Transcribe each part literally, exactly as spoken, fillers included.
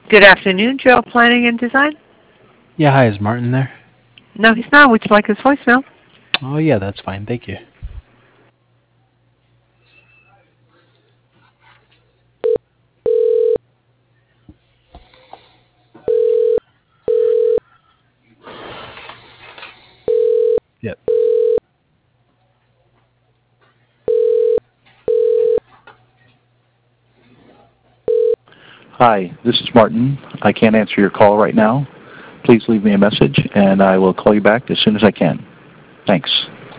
Good afternoon, Joe Planning and Design. Yeah, hi, is Martin there? No, he's not. Would you like his voicemail? Oh, yeah, that's fine. Thank you. Yep. Hi, this is Martin. I can't answer your call right now. Please leave me a message, and I will call you back as soon as I can. Thanks.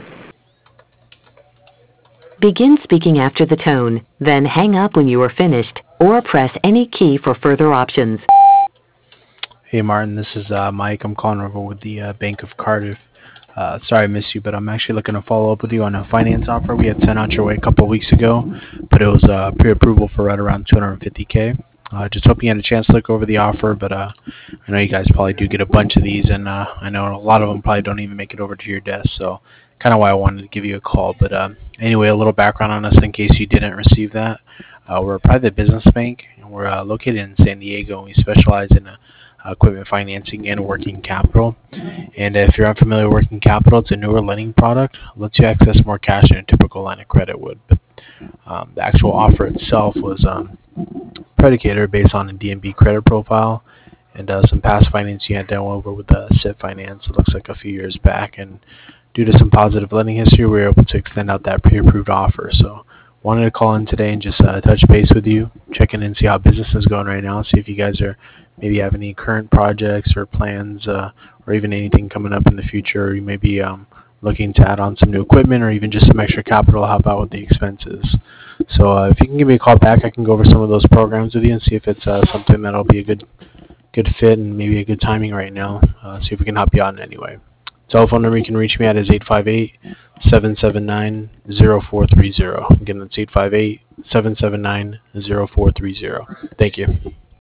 Begin speaking after the tone, then hang up when you are finished, or press any key for further options. Hey, Martin, this is uh, Mike. I'm calling over with the uh, Bank of Cardiff. Uh, sorry I missed you, but I'm actually looking to follow up with you on a finance offer we had sent out your way a couple of weeks ago, but it was uh, pre-approval for right around two hundred fifty K. Uh, just hoping you had a chance to look over the offer, but uh, I know you guys probably do get a bunch of these, and uh, I know a lot of them probably don't even make it over to your desk, so kind of why I wanted to give you a call. But uh, anyway, a little background on us in case you didn't receive that. Uh, we're a private business bank, and we're uh, located in San Diego, and we specialize in uh, equipment financing and working capital. And if you're unfamiliar with working capital, it's a newer lending product. It lets you access more cash than a typical line of credit would. But um, the actual offer itself was um, predicated based on a D N B credit profile and uh, some past finance you had done over with the S I P Finance. It looks like a few years back. And due to some positive lending history, we were able to extend out that pre-approved offer. So wanted to call in today and just uh, touch base with you, check in and see how business is going right now, see if you guys are maybe have any current projects or plans uh, or even anything coming up in the future. Or you may be um, looking to add on some new equipment or even just some extra capital to help out with the expenses. So uh, if you can give me a call back, I can go over some of those programs with you and see if it's uh, something that'll be a good good fit and maybe a good timing right now. Uh, see if we can help you out in any way. Telephone number you can reach me at is eight five eight, seven seven nine, zero four three zero. Again, that's eight five eight, seven seven nine, zero four three zero. Thank you.